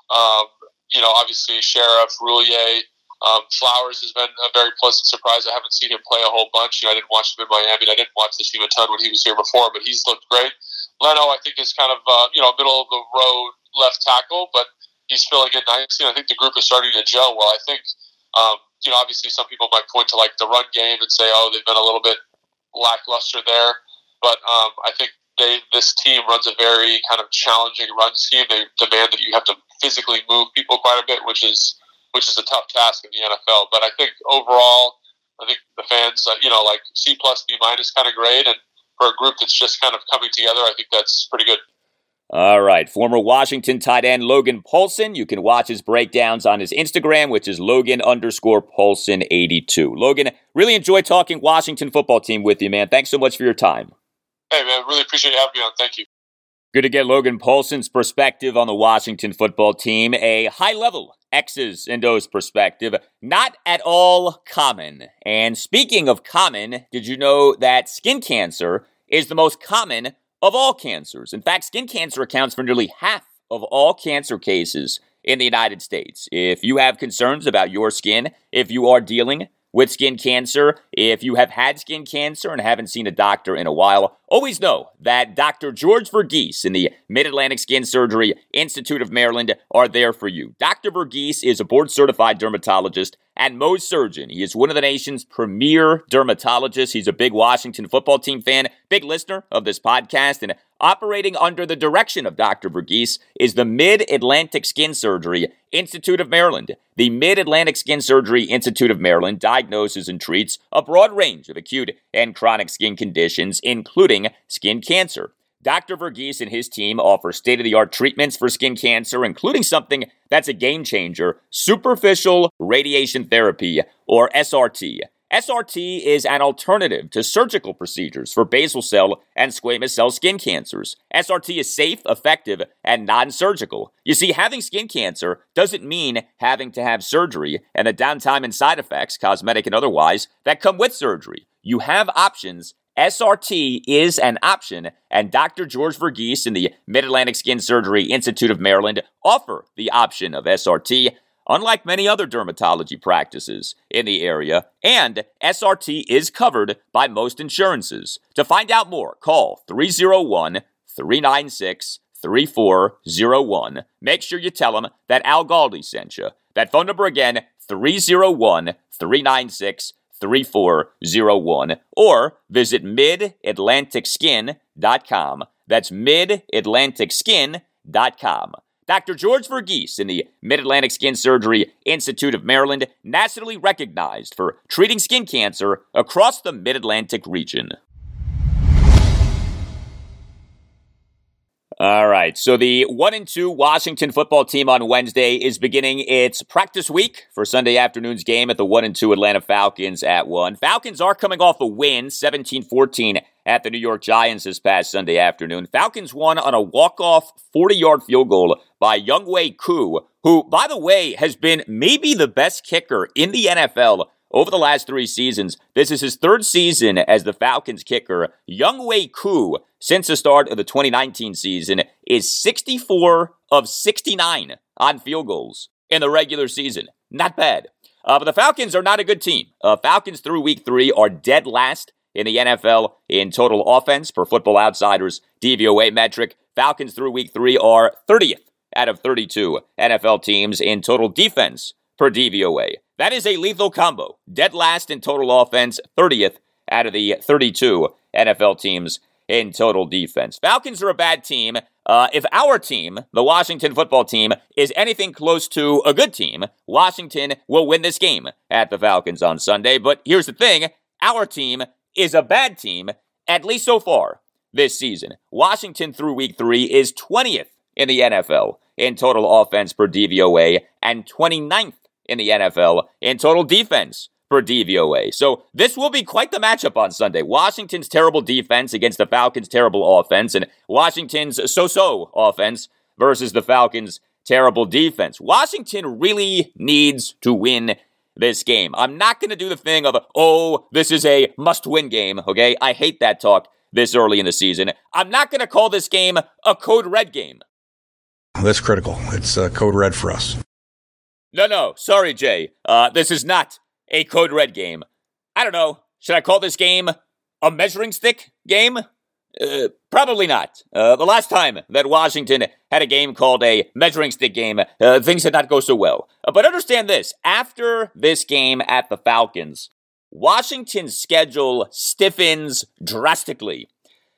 Speaker 6: Obviously Sheriff, Roulier, Flowers has been a very pleasant surprise. I haven't seen him play a whole bunch. I didn't watch him in Miami. I didn't watch the team a ton when he was here before, but he's looked great. Leno, I think, is kind of middle of the road left tackle, but he's filling in nicely. I think the group is starting to gel well. I think, obviously some people might point to like the run game and say, oh, they've been a little bit lackluster there, but I think this team runs a very kind of challenging run scheme. They demand that you have to physically move people quite a bit, which is a tough task in the NFL. But I think overall, I think the fans, like C+, B- kind of grade, and for a group that's just kind of coming together, I think that's pretty good.
Speaker 2: All right. Former Washington tight end Logan Paulsen. You can watch his breakdowns on his Instagram, which is Logan_Paulsen82. Logan, really enjoyed talking Washington football team with you, man. Thanks so much for your time.
Speaker 6: Hey, man, really appreciate you having me on. Thank you.
Speaker 2: Good to get Logan Paulsen's perspective on the Washington football team, a high-level X's and O's perspective, not at all common. And speaking of common, did you know that skin cancer is the most common of all cancers? In fact, skin cancer accounts for nearly half of all cancer cases in the United States. If you have concerns about your skin, if you are dealing with skin cancer, if you have had skin cancer and haven't seen a doctor in a while, always know that Dr. George Verghese in the Mid-Atlantic Skin Surgery Institute of Maryland are there for you. Dr. Verghese is a board-certified dermatologist and Mohs surgeon. He is one of the nation's premier dermatologists. He's a big Washington football team fan, big listener of this podcast, and operating under the direction of Dr. Verghese is the Mid-Atlantic Skin Surgery Institute of Maryland. The Mid-Atlantic Skin Surgery Institute of Maryland diagnoses and treats a broad range of acute and chronic skin conditions, including skin cancer. Dr. Verghese and his team offer state-of-the-art treatments for skin cancer, including something that's a game changer, superficial radiation therapy, or SRT. SRT is an alternative to surgical procedures for basal cell and squamous cell skin cancers. SRT is safe, effective, and non-surgical. You see, having skin cancer doesn't mean having to have surgery and the downtime and side effects, cosmetic and otherwise, that come with surgery. You have options. SRT is an option, and Dr. George Verghese and the Mid-Atlantic Skin Surgery Institute of Maryland offer the option of SRT, unlike many other dermatology practices in the area, and SRT is covered by most insurances. To find out more, call 301-396-3401. Make sure you tell them that Al Galdi sent you. That phone number again, 301-396-3401. Or visit midatlanticskin.com. That's midatlanticskin.com. Dr. George Verghese in the Mid-Atlantic Skin Surgery Institute of Maryland, nationally recognized for treating skin cancer across the Mid-Atlantic region. All right, so the 1-2 Washington football team on Wednesday is beginning its practice week for Sunday afternoon's game at the 1-2 Atlanta Falcons at 1. Falcons are coming off a win, 17-14 at the New York Giants this past Sunday afternoon. Falcons won on a walk-off 40-yard field goal by Younghoe Koo, who, by the way, has been maybe the best kicker in the NFL over the last 3 seasons. This is his 3rd season as the Falcons kicker. Younghoe Koo since the start of the 2019 season is 64 of 69 on field goals in the regular season. Not bad. But the Falcons are not a good team. Falcons through week 3 are dead last in the NFL in total offense per Football Outsiders DVOA metric. Falcons through week 3 are 30th out of 32 NFL teams in total defense per DVOA. That is a lethal combo. Dead last in total offense, 30th out of the 32 NFL teams in total defense. Falcons are a bad team. If our team, the Washington football team, is anything close to a good team, Washington will win this game at the Falcons on Sunday. But here's the thing, our team is a bad team, at least so far this season. Washington through week 3 is 20th in the NFL in total offense per DVOA and 29th in the NFL in total defense per DVOA. So this will be quite the matchup on Sunday. Washington's terrible defense against the Falcons' terrible offense, and Washington's so-so offense versus the Falcons' terrible defense. Washington really needs to win this game. I'm not going to do the thing of, this is a must-win game, okay? I hate that talk this early in the season. I'm not going to call this game a code red game.
Speaker 7: That's critical. It's code red for us.
Speaker 2: No. Sorry, Jay. This is not a code red game. I don't know. Should I call this game a measuring stick game? Probably not. The last time that Washington had a game called a measuring stick game, things did not go so well. But understand this. After this game at the Falcons, Washington's schedule stiffens drastically.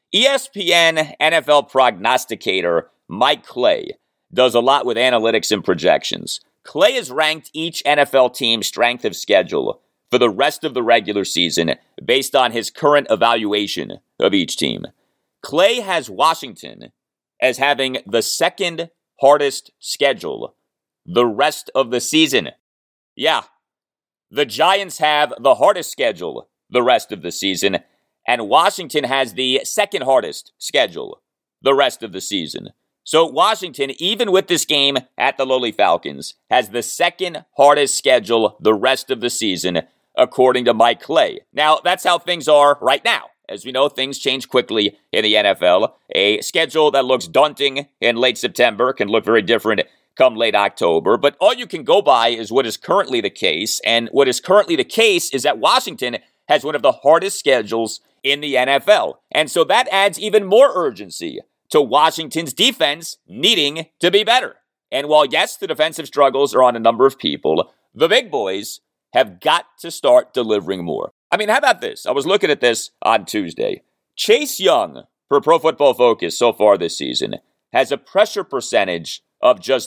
Speaker 2: ESPN NFL prognosticator Mike Clay does a lot with analytics and projections. Clay has ranked each NFL team's strength of schedule for the rest of the regular season based on his current evaluation of each team. Clay has Washington as having the second hardest schedule the rest of the season. Yeah, the Giants have the hardest schedule the rest of the season, and Washington has the second hardest schedule the rest of the season. So Washington, even with this game at the lowly Falcons, has the second hardest schedule the rest of the season, according to Mike Clay. Now, that's how things are right now. As we know, things change quickly in the NFL. A schedule that looks daunting in late September can look very different come late October. But all you can go by is what is currently the case. And what is currently the case is that Washington has one of the hardest schedules in the NFL. And so that adds even more urgency to Washington's defense needing to be better. And while, yes, the defensive struggles are on a number of people, the big boys have got to start delivering more. I mean, how about this? I was looking at this on Tuesday. Chase Young, per Pro Football Focus so far this season, has a pressure percentage of just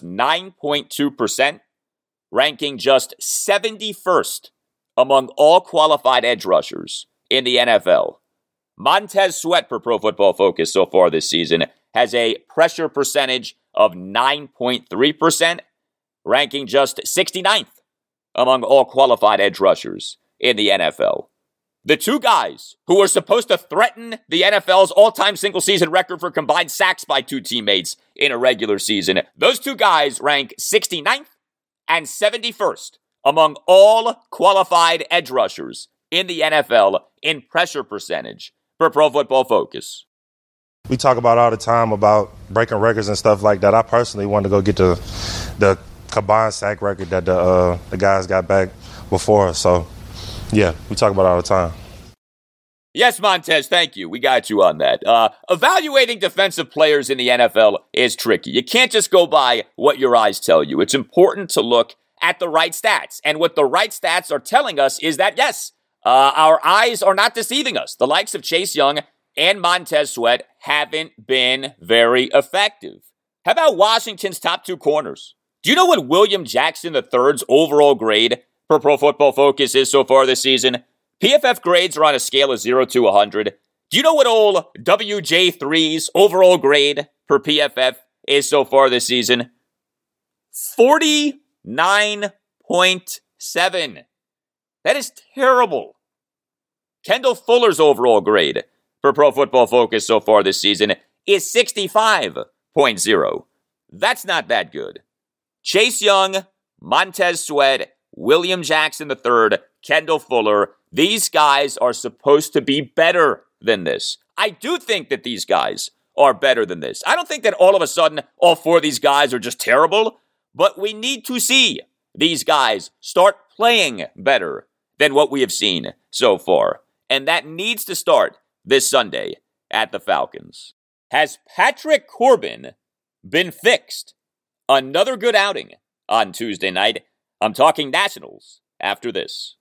Speaker 2: 9.2%, ranking just 71st among all qualified edge rushers in the NFL. Montez Sweat, per Pro Football Focus so far this season, has a pressure percentage of 9.3%, ranking just 69th among all qualified edge rushers in the NFL. The two guys who were supposed to threaten the NFL's all-time single-season record for combined sacks by two teammates in a regular season, those two guys rank 69th and 71st among all qualified edge rushers in the NFL in pressure percentage for Pro Football Focus.
Speaker 8: We talk about all the time about breaking records and stuff like that. I personally wanted to go get the combined sack record that the guys got back before us. So, yeah, we talk about it all the time.
Speaker 2: Yes, Montez, thank you. We got you on that. Evaluating defensive players in the NFL is tricky. You can't just go by what your eyes tell you. It's important to look at the right stats. And what the right stats are telling us is that, yes, our eyes are not deceiving us. The likes of Chase Young and Montez Sweat haven't been very effective. How about Washington's top two corners? Do you know what William Jackson III's overall grade for Pro Football Focus is so far this season? PFF grades are on a scale of 0 to 100. Do you know what old WJ3's overall grade for PFF is so far this season? 49.7. That is terrible. Kendall Fuller's overall grade for Pro Football Focus so far this season is 65.0. That's not that good. Chase Young, Montez Sweat, William Jackson III, Kendall Fuller, these guys are supposed to be better than this. I do think that these guys are better than this. I don't think that all of a sudden all four of these guys are just terrible, but we need to see these guys start playing better than what we have seen so far. And that needs to start this Sunday at the Falcons. Has Patrick Corbin been fixed? Another good outing on Tuesday night. I'm talking Nationals after this.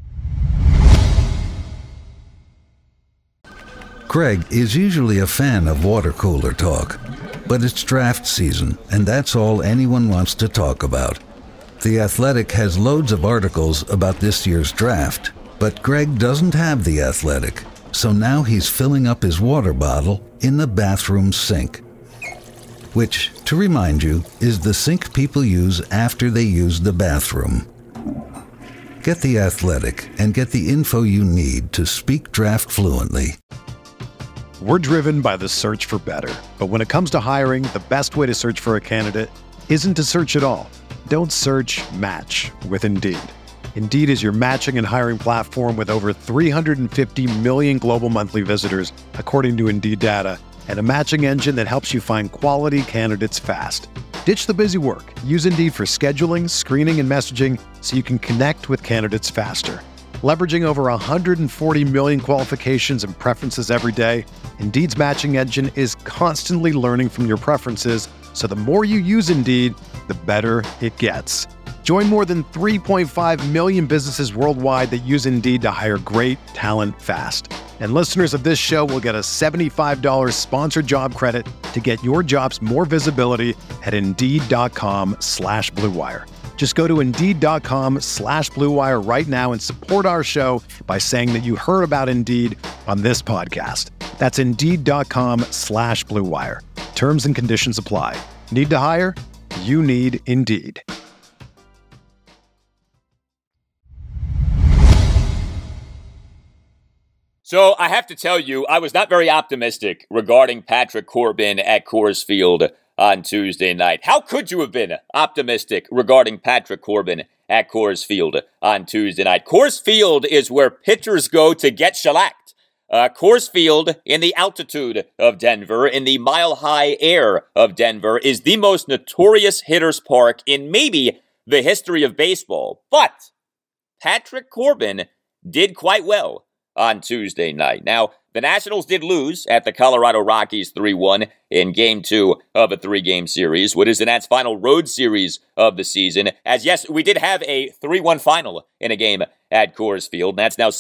Speaker 9: Greg is usually a fan of water cooler talk, but it's draft season, and that's all anyone wants to talk about. The Athletic has loads of articles about this year's draft, but Greg doesn't have The Athletic, so now he's filling up his water bottle in the bathroom sink, which, to remind you, is the sink people use after they use the bathroom. Get The Athletic and get the info you need to speak draft fluently.
Speaker 1: We're driven by the search for better. But when it comes to hiring, the best way to search for a candidate isn't to search at all. Don't search, match with Indeed. Indeed is your matching and hiring platform with over 350 million global monthly visitors, according to Indeed data, and a matching engine that helps you find quality candidates fast. Ditch the busy work. Use Indeed for scheduling, screening, and messaging so you can connect with candidates faster. Leveraging over 140 million qualifications and preferences every day, Indeed's matching engine is constantly learning from your preferences, so the more you use Indeed, the better it gets. Join more than 3.5 million businesses worldwide that use Indeed to hire great talent fast. And listeners of this show will get a $75 sponsored job credit to get your jobs more visibility at Indeed.com/Blue Wire. Just go to Indeed.com/Blue Wire right now and support our show by saying that you heard about Indeed on this podcast. That's Indeed.com/Blue Wire. Terms and conditions apply. Need to hire? You need Indeed.
Speaker 2: So I have to tell you, I was not very optimistic regarding Patrick Corbin at Coors Field on Tuesday night. How could you have been optimistic regarding Patrick Corbin at Coors Field on Tuesday night? Coors Field is where pitchers go to get shellacked. Coors Field, in the altitude of Denver, in the mile-high air of Denver, is the most notorious hitter's park in maybe the history of baseball. But Patrick Corbin did quite well on Tuesday night. Now, the Nationals did lose at the Colorado Rockies 3-1 in Game 2 of a 3-game series, what is the Nats' final road series of the season. As yes, we did have a 3-1 final in a game at Coors Field. Nats now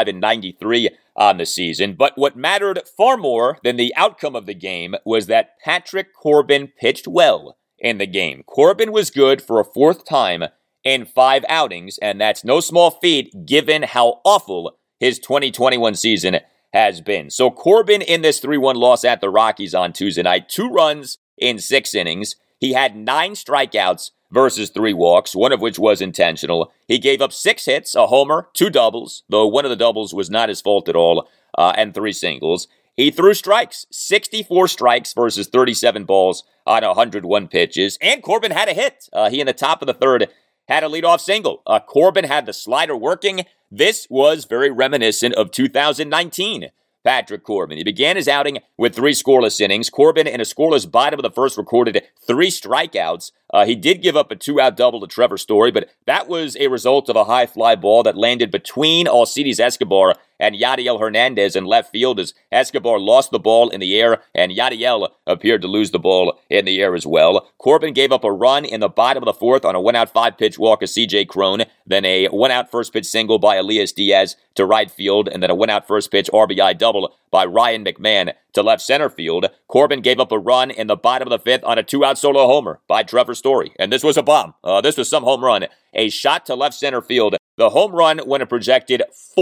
Speaker 2: 65-93 on the season. But what mattered far more than the outcome of the game was that Patrick Corbin pitched well in the game. Corbin was good for a fourth time in 5 outings, and that's no small feat given how awful his 2021 season has been. So Corbin in this 3-1 loss at the Rockies on Tuesday night, 2 runs in 6 innings. He had 9 strikeouts versus 3 walks, one of which was intentional. He gave up 6 hits, a homer, 2 doubles, though one of the doubles was not his fault at all, and 3 singles. He threw strikes, 64 strikes versus 37 balls on 101 pitches, and Corbin had a hit. He in the top of the third had a leadoff single. Corbin had the slider working. This was very reminiscent of 2019. Patrick Corbin. He began his outing with 3 scoreless innings. Corbin, in a scoreless bottom of the first, recorded 3 strikeouts. He did give up a 2-out double to Trevor Story, but that was a result of a high fly ball that landed between Alcides Escobar and Yadiel Hernandez in left field as Escobar lost the ball in the air and Yadiel appeared to lose the ball in the air as well. Corbin gave up a run in the bottom of the 4th on a 1-out 5-pitch walk of C.J. Cron, then a 1-out first-pitch single by Elias Diaz to right field, and then a 1-out first-pitch RBI double by Ryan McMahon to left center field. Corbin gave up a run in the bottom of the 5th on a 2-out solo homer by Trevor Story, and this was a bomb. This was some home run. A shot to left center field. The home run went a projected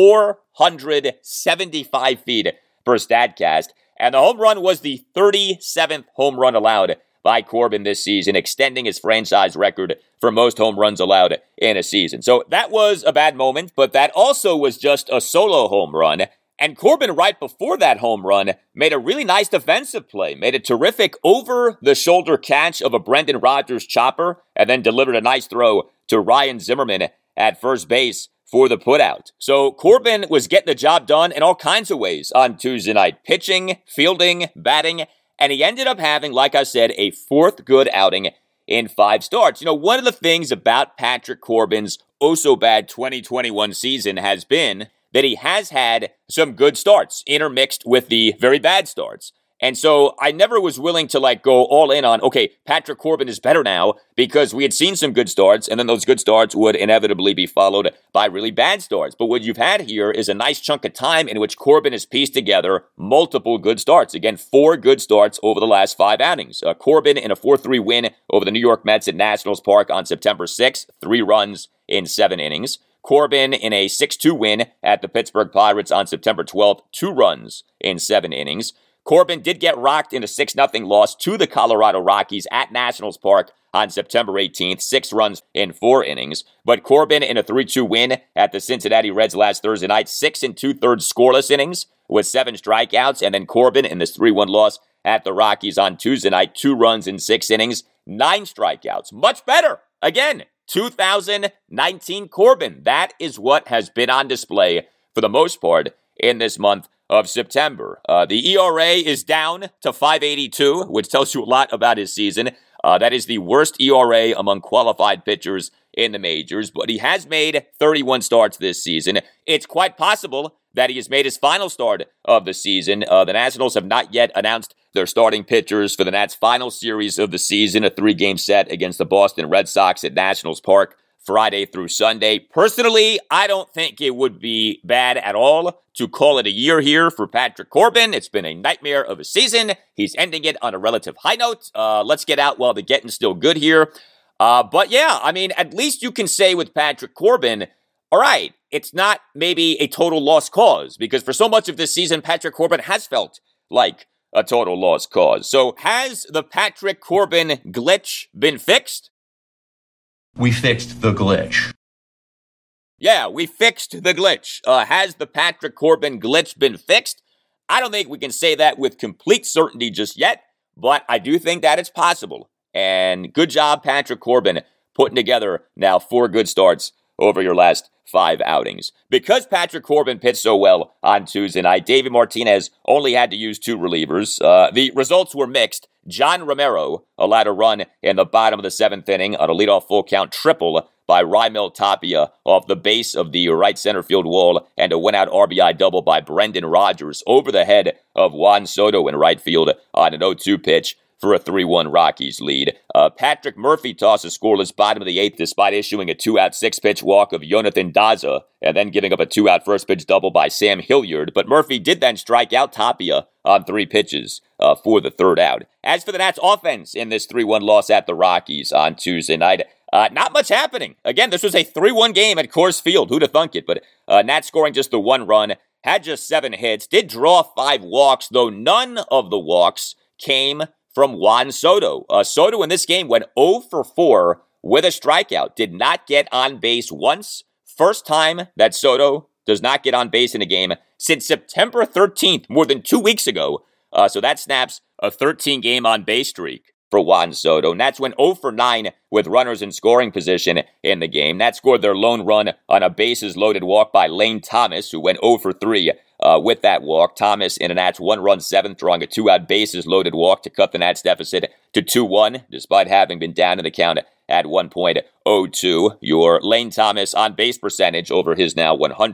Speaker 2: 475 feet per StatCast, and the home run was the 37th home run allowed by Corbin this season, extending his franchise record for most home runs allowed in a season. So that was a bad moment, but that also was just a solo home run. And Corbin, right before that home run, made a really nice defensive play, made a terrific over-the-shoulder catch of a Brendan Rodgers chopper, and then delivered a nice throw to Ryan Zimmerman at first base for the putout. So Corbin was getting the job done in all kinds of ways on Tuesday night. Pitching, fielding, batting, and he ended up having, like I said, a fourth good outing in 5 starts. You know, one of the things about Patrick Corbin's oh-so-bad 2021 season has been that he has had some good starts intermixed with the very bad starts. And so I never was willing to go all in on, okay, Patrick Corbin is better now, because we had seen some good starts, and then those good starts would inevitably be followed by really bad starts. But what you've had here is a nice chunk of time in which Corbin has pieced together multiple good starts. Again, 4 good starts over the last 5 outings. Corbin in a 4-3 win over the New York Mets at Nationals Park on September 6th, 3 runs in 7 innings. Corbin in a 6-2 win at the Pittsburgh Pirates on September 12th, 2 runs in 7 innings. Corbin did get rocked in a 6-0 loss to the Colorado Rockies at Nationals Park on September 18th, 6 runs in 4 innings. But Corbin in a 3-2 win at the Cincinnati Reds last Thursday night, 6 2/3 scoreless innings with 7 strikeouts. And then Corbin in this 3-1 loss at the Rockies on Tuesday night, 2 runs in 6 innings, 9 strikeouts. Much better. Again, 2019 Corbin. That is what has been on display for the most part in this month of September. The ERA is down to 5.82, which tells you a lot about his season. That is the worst ERA among qualified pitchers in the majors, but he has made 31 starts this season. It's quite possible that he has made his final start of the season. The Nationals have not yet announced their starting pitchers for the Nats' final series of the season, a 3-game set against the Boston Red Sox at Nationals Park, Friday through Sunday. Personally, I don't think it would be bad at all to call it a year here for Patrick Corbin. It's been a nightmare of a season. He's ending it on a relative high note. Let's get out while the getting's still good here. But yeah, I mean, at least you can say with Patrick Corbin, all right, it's not maybe a total lost cause, because for so much of this season, Patrick Corbin has felt like a total lost cause. So has the Patrick Corbin glitch been fixed?
Speaker 3: We fixed the glitch.
Speaker 2: Yeah, we fixed the glitch. Has the Patrick Corbin glitch been fixed? I don't think we can say that with complete certainty just yet, but I do think that it's possible. And good job, Patrick Corbin, putting together now 4 good starts over your last 5 outings. Because Patrick Corbin pitched so well on Tuesday night, David Martinez only had to use 2 relievers. The results were mixed. John Romero allowed a run in the bottom of the 7th inning on a leadoff full count triple by Raimel Tapia off the base of the right center field wall, and a one-out RBI double by Brendan Rodgers over the head of Juan Soto in right field on an 0-2 pitch for a 3-1 Rockies lead. Patrick Murphy tossed a scoreless bottom of the 8th despite issuing a 2-out 6-pitch walk of Jonathan Daza and then giving up a 2-out first-pitch double by Sam Hilliard. But Murphy did then strike out Tapia on 3 pitches for the 3rd out. As for the Nats offense in this 3-1 loss at the Rockies on Tuesday night, not much happening. Again, this was a 3-1 game at Coors Field. Who'd have thunk it? But Nats scoring just the 1 run, had just 7 hits, did draw 5 walks, though none of the walks came from Juan Soto. Soto in this game went 0 for 4 with a strikeout. Did not get on base once. First time that Soto does not get on base in a game since September 13th, more than 2 weeks ago. So that snaps a 13-game on base streak for Juan Soto. Nats went 0 for 9 with runners in scoring position in the game. Nats scored their lone run on a bases-loaded walk by Lane Thomas, who went 0 for 3 with that walk. Thomas in a Nats 1-run 7th, drawing a 2-out bases-loaded walk to cut the Nats deficit to 2-1, despite having been down in the count at 1.02. Your Lane Thomas on-base percentage over his now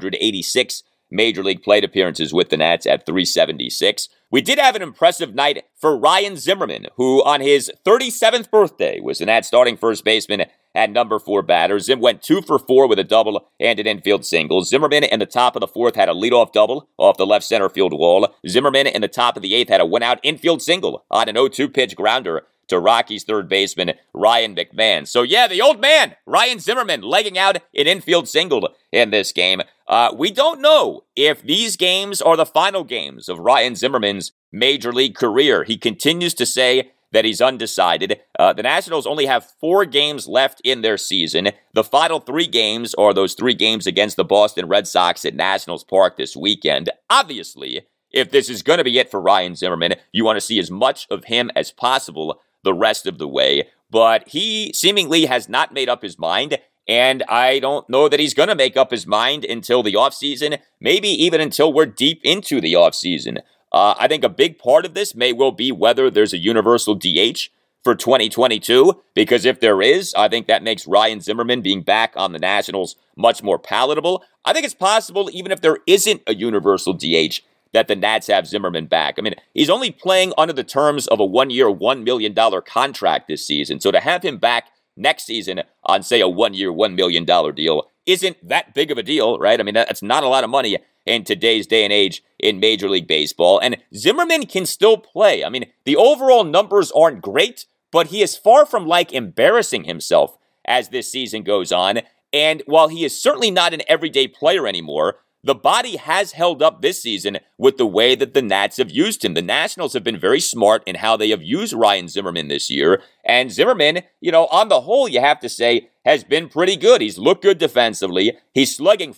Speaker 2: 186 Major League plate appearances with the Nats at .376. We did have an impressive night for Ryan Zimmerman, who on his 37th birthday was the Nats starting first baseman at number 4 batter. Zim went 2 for 4 with a double and an infield single. Zimmerman in the top of the 4th had a leadoff double off the left center field wall. Zimmerman in the top of the 8th had a one-out infield single on an 0-2 pitch grounder to Rockies third baseman Ryan McMahon. So yeah, the old man, Ryan Zimmerman, legging out an infield single in this game. We don't know if these games are the final games of Ryan Zimmerman's Major League career. He continues to say that he's undecided. The Nationals only have 4 games left in their season. The final 3 games are those 3 games against the Boston Red Sox at Nationals Park this weekend. Obviously, if this is going to be it for Ryan Zimmerman, you want to see as much of him as possible the rest of the way. But he seemingly has not made up his mind, And I don't know that he's going to make up his mind until the offseason, maybe even until we're deep into the offseason. I think a big part of this may well be whether there's a universal DH for 2022, because if there is, I think that makes Ryan Zimmerman being back on the Nationals much more palatable. I think it's possible, even if there isn't a universal DH, that the Nats have Zimmerman back. I mean, he's only playing under the terms of a one-year, $1 million contract this season. So to have him back next season on, say, a one-year, $1 million deal isn't that big of a deal, right? I mean, that's not a lot of money in today's day and age in Major League Baseball. And Zimmerman can still play. I mean, the overall numbers aren't great, but he is far from, embarrassing himself as this season goes on. And while he is certainly not an everyday player anymore, the body has held up this season with the way that the Nats have used him. The Nationals have been very smart in how they have used Ryan Zimmerman this year. And Zimmerman, on the whole, you have to say, has been pretty good. He's looked good defensively. He's slugging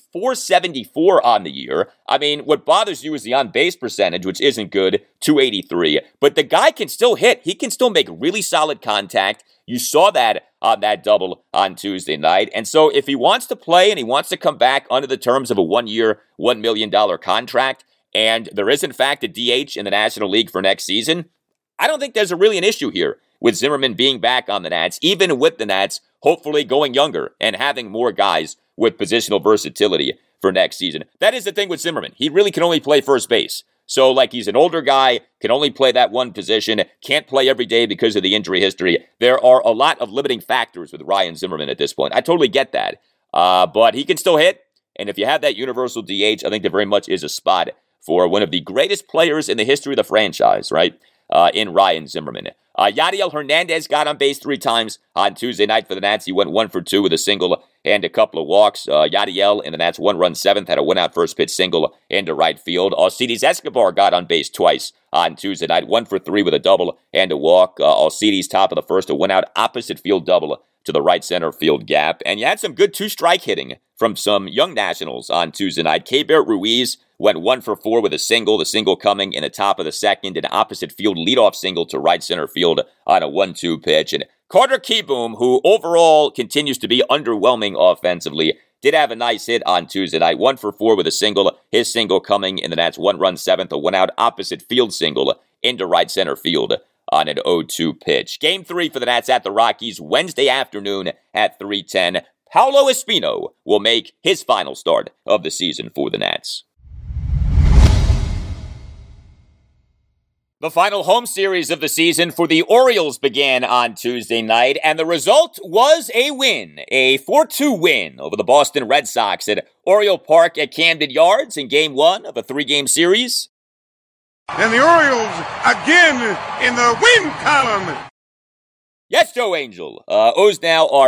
Speaker 2: .474 on the year. I mean, what bothers you is the on-base percentage, which isn't good, .283. But the guy can still hit. He can still make really solid contact. You saw that on that double on Tuesday night. And so if he wants to play and he wants to come back under the terms of a one-year, $1 million contract, and there is, in fact, a DH in the National League for next season, I don't think there's really an issue here with Zimmerman being back on the Nats, even with the Nats hopefully going younger and having more guys with positional versatility for next season. That is the thing with Zimmerman. He really can only play first base. So, he's an older guy, can only play that one position, can't play every day because of the injury history. There are a lot of limiting factors with Ryan Zimmerman at this point. I totally get that. But he can still hit. And if you have that universal DH, I think there very much is a spot for one of the greatest players in the history of the franchise, right? In Ryan Zimmerman. Yadiel Hernandez got on base 3 times on Tuesday night for the Nats. He went 1 for 2 with a single and a couple of walks. Yadiel in the Nats' 1-run 7th had a one-out first pitch single into right field. Alcides Escobar got on base twice on Tuesday night, 1 for 3 with a double and a walk. Alcides top of the first, a one-out opposite field double to the right center field gap. And you had some good 2-strike hitting from some young Nationals on Tuesday night. Keibert Ruiz went 1 for 4 with a single, the single coming in the top of the second, an opposite field leadoff single to right center field on a 1-2 pitch. And Carter Kieboom, who overall continues to be underwhelming offensively, did have a nice hit on Tuesday night, 1 for 4 with a single, his single coming in the Nats' 1-run 7th, a one-out opposite field single into right center field on an 0-2 pitch. Game 3 for the Nats at the Rockies Wednesday afternoon at 3:10. Paolo Espino will make his final start of the season for the Nats. The final home series of the season for the Orioles began on Tuesday night, and the result was a win, a 4-2 win over the Boston Red Sox at Oriole Park at Camden Yards in Game 1 of a 3-game series.
Speaker 10: And the Orioles again in the win column.
Speaker 2: Yes, Joe Angel. O's now are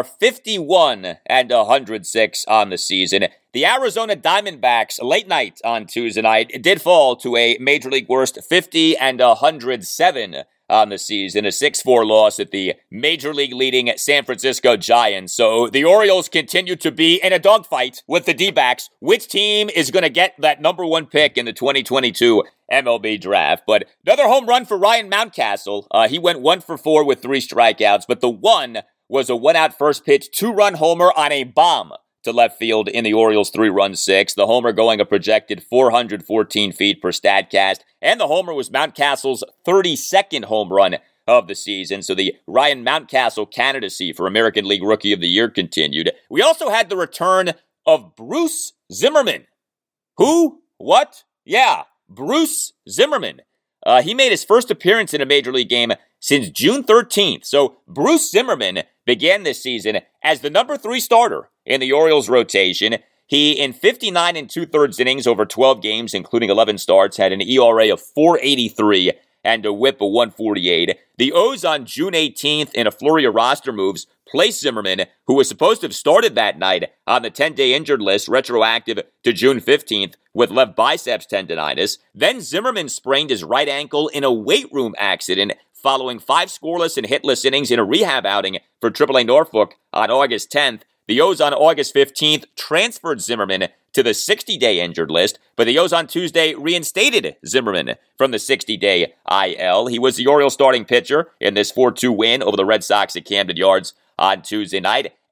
Speaker 2: 51-106 on the season. The Arizona Diamondbacks, late night on Tuesday night, did fall to a Major League worst 50-107 on the season. A 6-4 loss at the Major League leading San Francisco Giants. So the Orioles continue to be in a dogfight with the D-backs. Which team is going to get that number 1 pick in the 2022 MLB draft? But another home run for Ryan Mountcastle. He went 1 for 4 with 3 strikeouts, but the one was a one-out first pitch 2-run homer on a bomb to left field in the Orioles' 3-run 6. The homer going a projected 414 feet per Statcast, and the homer was Mountcastle's 32nd home run of the season. So the Ryan Mountcastle candidacy for American League Rookie of the Year continued. We also had the return of Bruce Zimmerman. Who? What? Yeah, Bruce Zimmerman. He made his first appearance in a Major League game since June 13th. So Bruce Zimmerman began this season as the number 3 starter in the Orioles rotation. He, in 59 2/3 innings over 12 games, including 11 starts, had an ERA of .483 and a whip of .148. The O's on June 18th, in a flurry of roster moves, placed Zimmerman, who was supposed to have started that night, on the 10-day injured list, retroactive to June 15th, with left biceps tendonitis. Then Zimmerman sprained his right ankle in a weight room accident following 5 scoreless and hitless innings in a rehab outing for AAA Norfolk on August 10th. The O's on August 15th transferred Zimmerman to the 60-day injured list, but the O's on Tuesday reinstated Zimmerman from the 60-day IL. He was the Orioles starting pitcher in this 4-2 win over the Red Sox at Camden Yards on Tuesday night.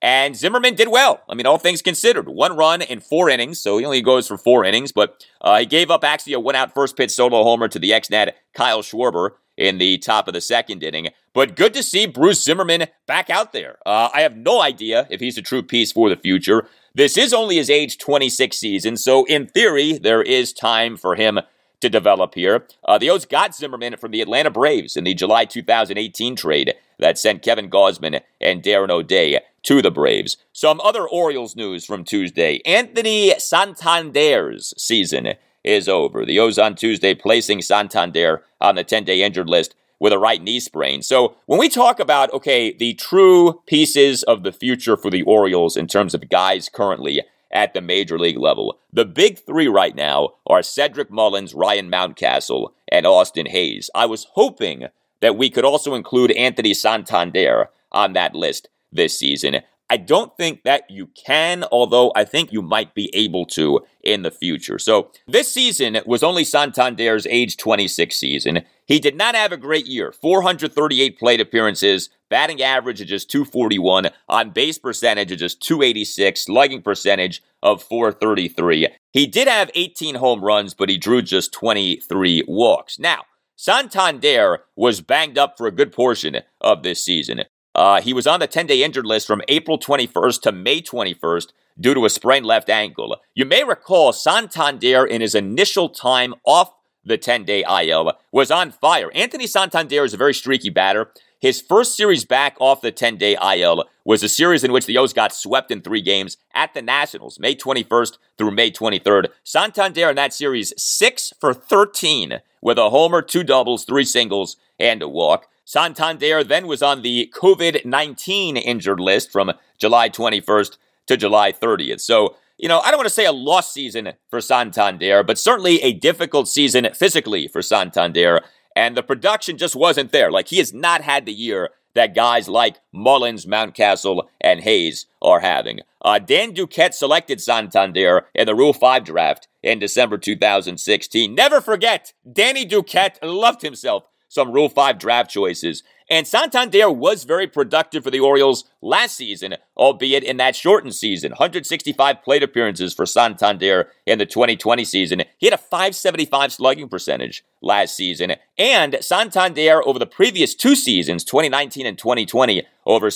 Speaker 2: And Zimmerman did well. I mean, all things considered. 1 run in 4 innings, so he only goes for 4 innings, but he gave up actually a 1-out first-pitch solo homer to the ex-Net Kyle Schwarber in the top of the 2nd inning. But good to see Bruce Zimmerman back out there. I have no idea if he's a true piece for the future. This is only his age 26 season, so in theory, there is time for him to develop here. The O's got Zimmerman from the Atlanta Braves in the July 2018 trade that sent Kevin Gausman and Darren O'Day to the Braves. Some other Orioles news from Tuesday. Anthony Santander's season is over. The O's on Tuesday placing Santander on the 10-day injured list with a right knee sprain. So when we talk about, the true pieces of the future for the Orioles in terms of guys currently at the major league level, the big 3 right now are Cedric Mullins, Ryan Mountcastle, and Austin Hayes. I was hoping that we could also include Anthony Santander on that list this season. I don't think that you can, although I think you might be able to in the future. So this season was only Santander's age 26 season. He did not have a great year. 438 plate appearances, batting average of just .241, on base percentage of just .286, slugging percentage of .433. He did have 18 home runs, but he drew just 23 walks. Now, Santander was banged up for a good portion of this season. He was on the 10-day injured list from April 21st to May 21st due to a sprained left ankle. You may recall Santander in his initial time off the 10-day IL was on fire. Anthony Santander is a very streaky batter. His first series back off the 10-day IL was a series in which the O's got swept in 3 games at the Nationals, May 21st through May 23rd. Santander in that series 6 for 13 with a homer, 2 doubles, 3 singles, and a walk. Santander then was on the COVID-19 injured list from July 21st to July 30th. So, I don't want to say a lost season for Santander, but certainly a difficult season physically for Santander. And the production just wasn't there. He has not had the year that guys like Mullins, Mountcastle, and Hayes are having. Dan Duquette selected Santander in the Rule 5 draft in December 2016. Never forget, Danny Duquette loved himself some Rule 5 draft choices. And Santander was very productive for the Orioles last season, albeit in that shortened season. 165 plate appearances for Santander in the 2020 season. He had a .575 slugging percentage last season. And Santander over the previous 2 seasons, 2019 and 2020, over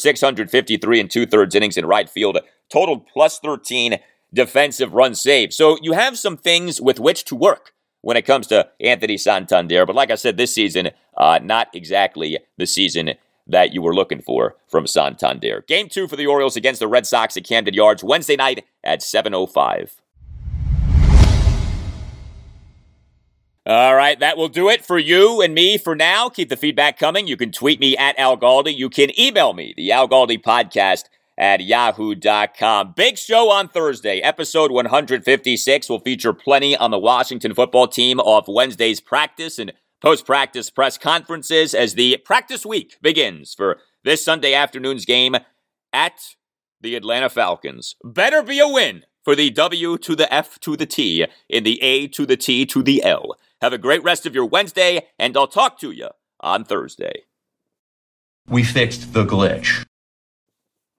Speaker 2: 653 and 2/3 innings in right field, totaled +13 defensive runs saved. So you have some things with which to work when it comes to Anthony Santander. But like I said, this season, not exactly the season that you were looking for from Santander. Game 2 for the Orioles against the Red Sox at Camden Yards Wednesday night at 7:05. All right, that will do it for you and me for now. Keep the feedback coming. You can tweet me at Al Galdi. You can email me, the Al Galdi podcast at yahoo.com. Big show on Thursday. Episode 156 will feature plenty on the Washington football team off Wednesday's practice and post-practice press conferences as the practice week begins for this Sunday afternoon's game at the Atlanta Falcons. Better be a win for the W to the F to the T in the A to the T to the L. Have a great rest of your Wednesday, and I'll talk to you on Thursday.
Speaker 3: We fixed the glitch.